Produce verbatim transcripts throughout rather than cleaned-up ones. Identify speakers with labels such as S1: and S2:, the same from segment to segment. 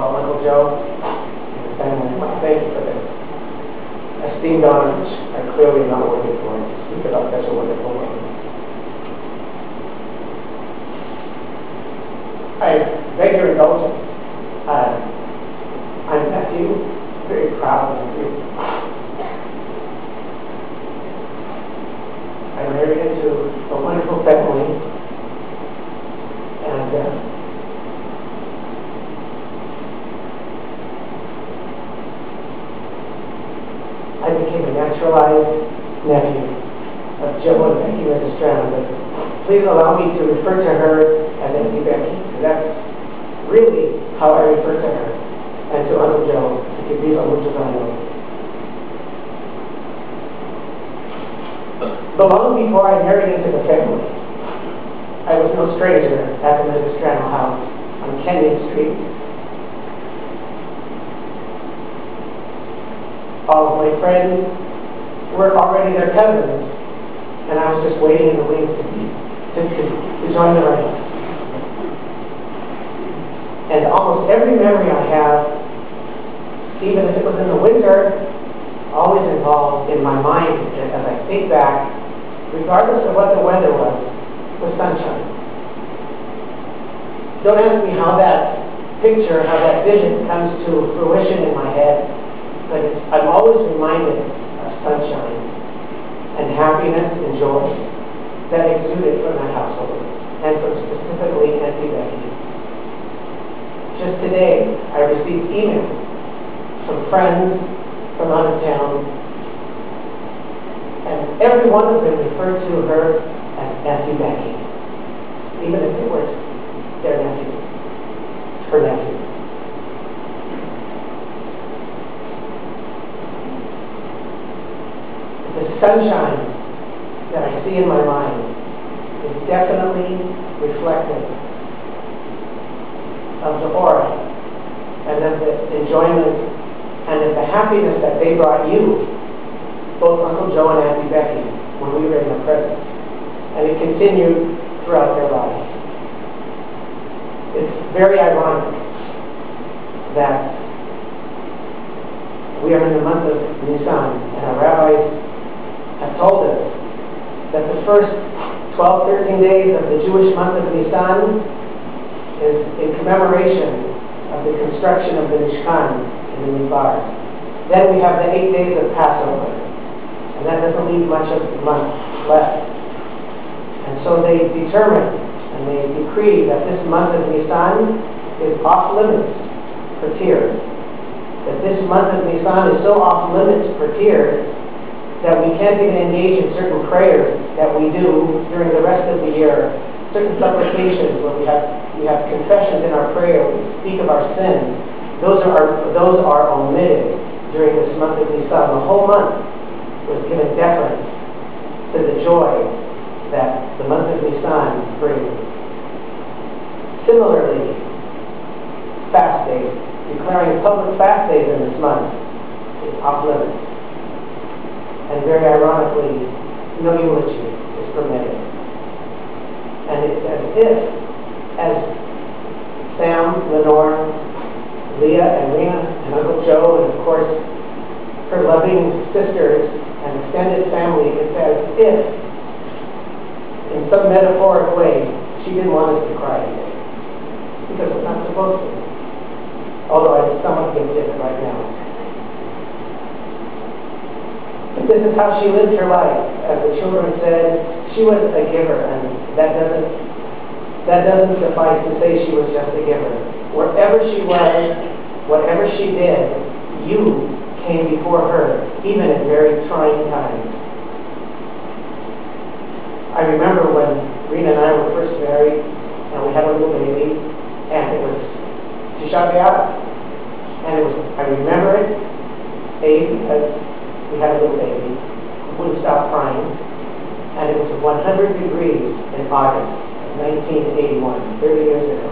S1: call Uncle Joe and his family. I want to thank you for this esteemed honor, which I'm clearly not worthy for, to speak about such a wonderful woman. I beg your indulgence. Uh, I'm Matthew, very proud of you. I married into a wonderful family, and uh, I became a naturalized nephew of Joe and Becky Magistrano, but please allow me to refer to her as Auntie Becky, because that's really how I refer to her, and to Uncle Joe, que viva muchos años. But long before I married into the family, I was no stranger at the Magistrano house on Kenyon Street. All of my friends were already their cousins, and I was just waiting in the wings to be to, to, to join the ranks. And almost every memory I have, even if it was in the winter, always involved in my mind as I think back, regardless of what the weather was, was sunshine. Don't ask me how that picture, how that vision comes to fruition in my head, but it's, I'm always reminded of sunshine and happiness and joy that exuded from that household, and from specifically Auntie Becky. Just today, I received emails from friends from out of town, and every one of them referred to her as Auntie Becky, even if it was their nephew, her nephew. The sunshine that I see in my mind is definitely reflective of the aura and of the enjoyment and of the happiness that they brought you, both Uncle Joe and Auntie Becky, when we were in their presence. And it continued throughout their lives. It's very ironic that we are in the month of Nisan, and our rabbis have told us that the first twelve, thirteen days of the Jewish month of Nisan is in commemoration of the construction of the Mishkan in the Midbar. Then we have the eight days of Passover, and that doesn't leave much of the month left. And so they determined and they decreed that this month of Nisan is off limits for tears. That this month of Nisan is so off limits for tears that we can't even engage in certain prayers that we do during the rest of the year, certain supplications where we have we have confessions in our prayer, we speak of our sins. Those are those are omitted during this month of Nisan. The whole month was given deference to the joy that the month of Nisan brings. Similarly, fast days, declaring public fast days in this month is off limits. And very ironically, no eulogy is permitted. And it's as if, as Sam, Lenore, Leah, and Rena, and Uncle Joe, and of course, her loving sisters and extended family, it's as if, in some metaphoric way, she didn't want us to cry today. Because we're not supposed to. Although I'm somewhat guilty of it right now. But this is how she lived her life. As the children said, she was a giver, and that doesn't that doesn't suffice to say she was just a giver. Wherever she was, whatever she did, you came before her, even at very trying times. I remember when Rena and I were first married, and we had a little baby, and it was Tisha B'Av. And it was, I remember it, A, because we had a little baby, wouldn't stop crying, and it was one hundred degrees in August of nineteen eighty-one, thirty years ago.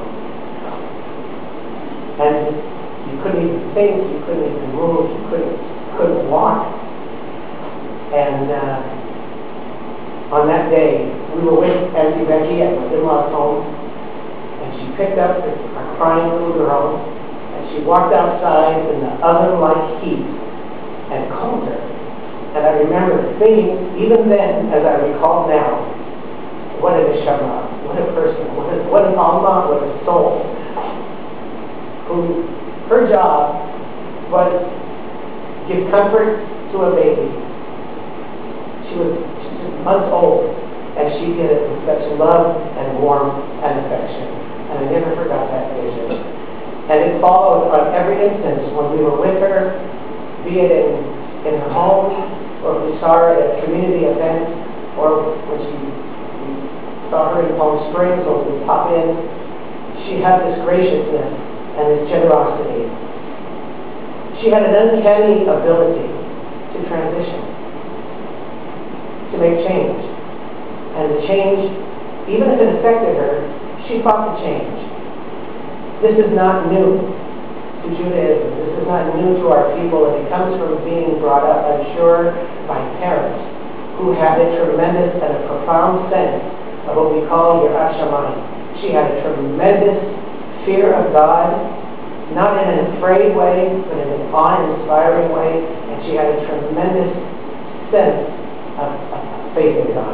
S1: And you couldn't even think, you couldn't even move, you couldn't, couldn't walk. And uh, on that day, we were with Auntie Becky at my in-law's home, and she picked up a crying little girl, and she walked outside in the oven-like heat and called her. And I remember thinking, even then, as I recall now, what a neshama, what a person, what, a, what an alma, what a soul, who her job was give comfort to a baby. She was just months old, and she did it with such love and warmth and affection. And I never forgot that vision. And it followed on every instance when we were with her, be it in, in her home, or if we saw her at a community event, or when she, we saw her in Palm Springs, or we would pop in. She had this graciousness and this generosity. She had an uncanny ability to transition, to make change. And the change, even if it affected her, she fought the change. This is not new to Judaism. This is not new to our people, and it comes from being brought up, I'm sure, by parents who had a tremendous and a profound sense of what we call Yirat Shamayim. She had a tremendous fear of God, not in an afraid way, but in an awe-inspiring way, and she had a tremendous sense of, of faith in God.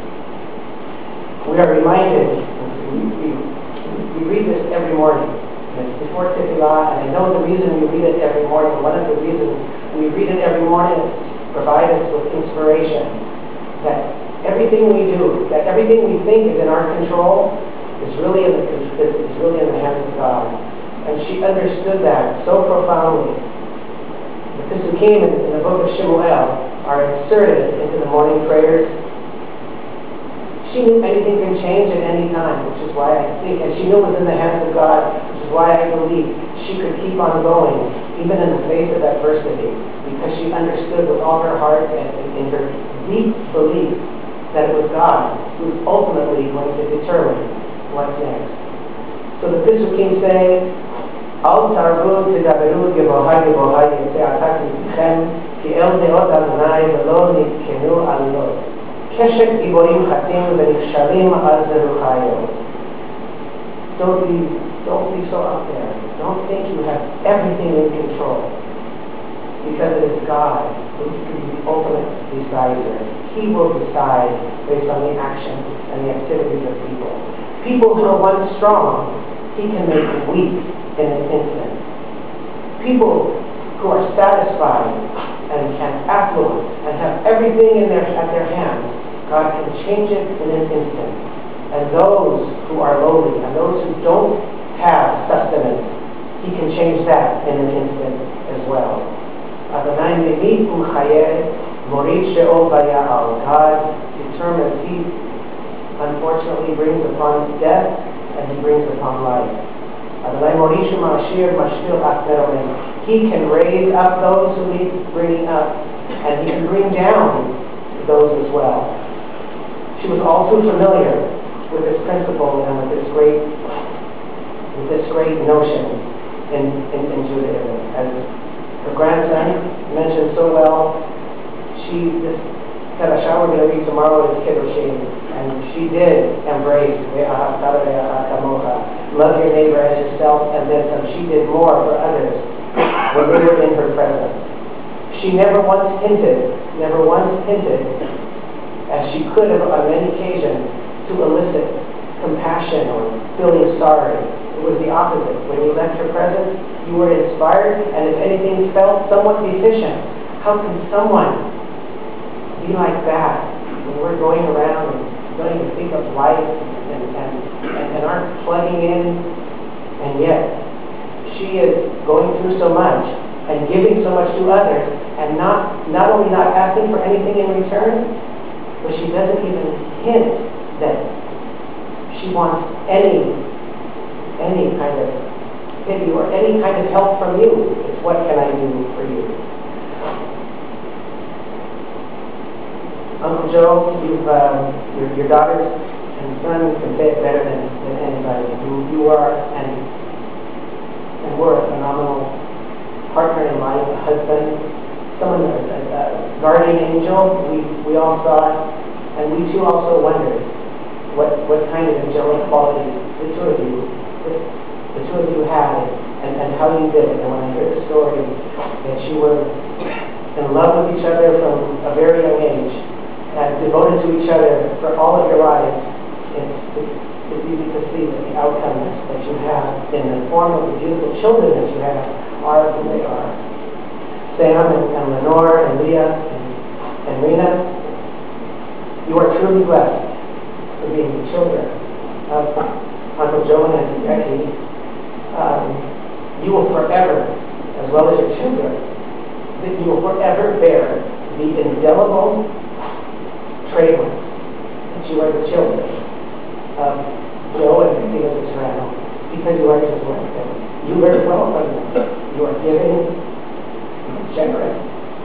S1: We are reminded, we, we, we read this every morning, and it's before Tefillah, and I know the reason we read it every morning, one of the reasons we read it every morning is to provide us with inspiration, that everything we do, that everything we think is in our control, is really in the, is, is really in the hands of God. And she understood that so profoundly. The Pesukim in, in the book of Shemuel are inserted into the morning prayers. She knew anything can change at any time, which is why I think, and she knew it was in the hands of God, which is why I believe she could keep on going, even in the face of adversity, because she understood with all her heart and, and in her deep belief that it was God who was ultimately going to determine what's next. So the Pesukim say, Al tarvu tidaberu geboha geboha yetzeatak mipichem ki el deot Adonai velo nitkenu alilot keshet giborim chatim v'nichshalim al zeruchayo. Don't be, don't be so up there. Don't think you have everything in control, because it is God who is the ultimate decider. He will decide based on the actions and the activities of people. People who are once strong, He can make weak in an instant. People who are satisfied and, and affluent and have everything in their, at their hands, God can change it in an instant. And those who are lowly and those who don't have sustenance, He can change that in an instant as well. Adonai memit u'chayeh morid she'ol v'ya'al. God determines, He unfortunately brings upon death and He brings upon life. He can raise up those who need bringing up, and He can bring down those as well. She was all too familiar with this principle and with this great, with this great notion in, in, in Judaism. As her grandson mentioned so well, she this parasha we're going to read tomorrow is Kiddushin, and she did embrace love your neighbor as yourself, and then some. She did more for others when they were in her presence. She never once hinted, never once hinted, as she could have on many occasions, to elicit compassion or feeling sorry. It was the opposite. When you left her presence, you were inspired, and if anything felt somewhat deficient, how can someone be like that when we're going around and starting to think of life and, and, and, and aren't plugging in, and yet she is going through so much and giving so much to others, and not not only not asking for anything in return, but she doesn't even hint that she wants any any kind of pity or any kind of help from you. It's what can I do for you? Uncle Joe, you've uh, your, your daughters and son can say it better than, than anybody. You, you are and and were a phenomenal partner in life, a husband, someone, a, a, a guardian angel. We we all saw it, and we too also wondered what what kind of angelic qualities the two of you the, the two of you had, and, and how you did it. And when I hear the story that you were in love with each other from a very young age and devoted to each other for all of your lives, it's, it's, it's easy to see that the outcomes that you have in the form of the beautiful children that you have are who they are. Sam and, and Lenore and Leah and, and Rena, you are truly blessed for being the children of Uncle Joe and Auntie Becky. Um, you will forever, as well as your children, that you will forever bear the indelible trademarks that you are the children of Joe and Becky of Serrano, because you are just like them. You learn well from them. You are giving, you are generous,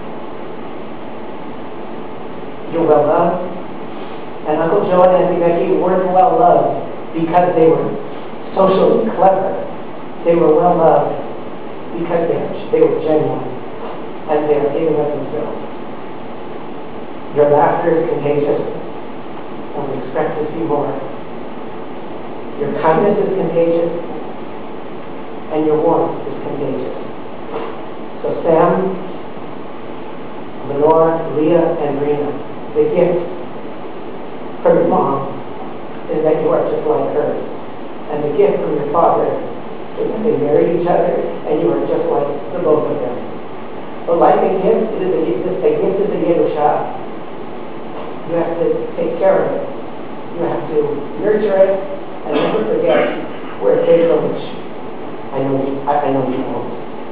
S1: you're well loved. And Uncle Joe and Auntie Becky weren't well loved because they were socially clever. They were well loved because they were, they were genuine and they are giving of themselves. Your laughter is contagious, and we expect to see more. Your kindness is contagious, and your warmth is contagious. So Sam, Lenore, Leah, and Rena, the gift from your mom is that you are just like her. And the gift from your father is that they married each other and you are just like the both of them. But like a gift, it is a, this, a gift is a Yerusha. You have to take care of it. You have to nurture it and never forget where it came from, which I know you, I, I know you won't.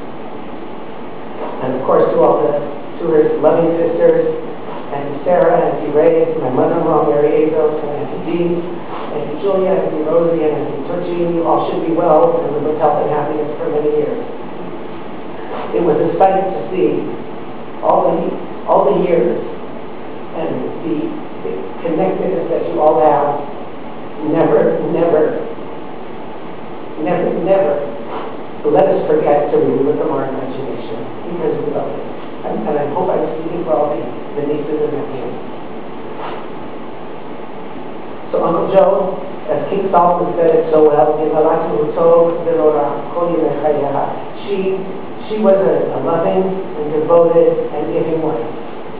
S1: And of course, to all the, to her loving sisters, Auntie Sarah, Auntie Ray, my mother-in-law Mary Azos, and Auntie Dee, Auntie Julia, Auntie Rosie, and Auntie Turchi, you all should be well and live with health and happiness for many years. It was a sight to see all the all the years and the, the connectedness that you all have. Never, never, never, never let us forget to remove it from our imagination, because we love it. And, and I hope I'm speaking for all the, the nieces and nephews. So Uncle Joe, as King Solomon said it so well, she, she was a, a loving and devoted and giving wife.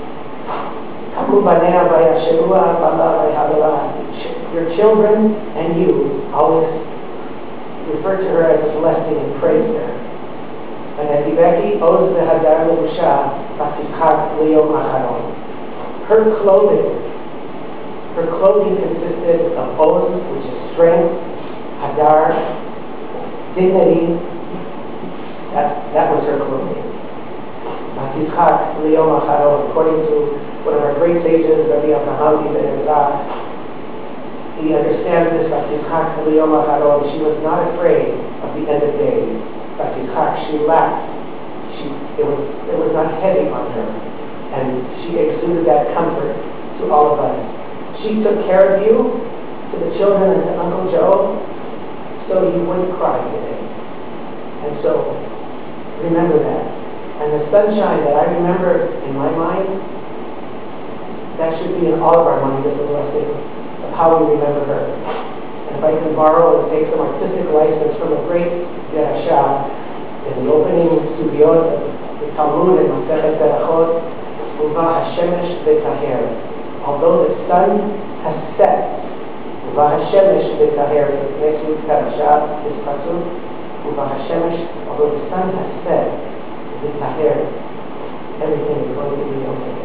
S1: Your children and you always refer to her as a blessing and praise her. And Auntie Becky, Oz v'hadar levusha v'tischak liyom acharon. Her clothing, her clothing consisted of Oz, which is strength, Hadar, dignity. That, that was her clothing. V'tischak liyom acharon. According to one of our great sages, Rabbi Avraham Ibn Ezra, he understands this. V'tischak liyom acharon. She was not afraid of the end of days. She laughed. She, it was it was not heavy on her, and she exuded that comfort to all of us. She took care of you, to the children and to Uncle Joe, so you wouldn't cry today. And so remember that. And the sunshine that I remember in my mind, that should be in all of our minds as a blessing of how we remember her. And if I can borrow and take some artistic license from a great Derasha, in the opening Sugyot of the Talmud and Masechet Berachot, Uva Hashemesh v'taher. Although the sun has set, Uva Hashemesh v'taher. So next week's parasha, this pasuk, Uva Hashemesh. Although the sun has set, v'taher, everything is going to be okay.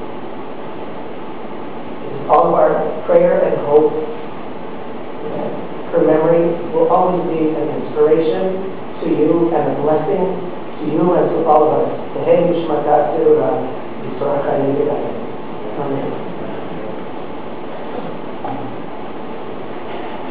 S1: It is all of our prayer and hope that her memory will always be an inspiration to you and a blessing to you and to all of us. Tehei Nishmata Tzedura.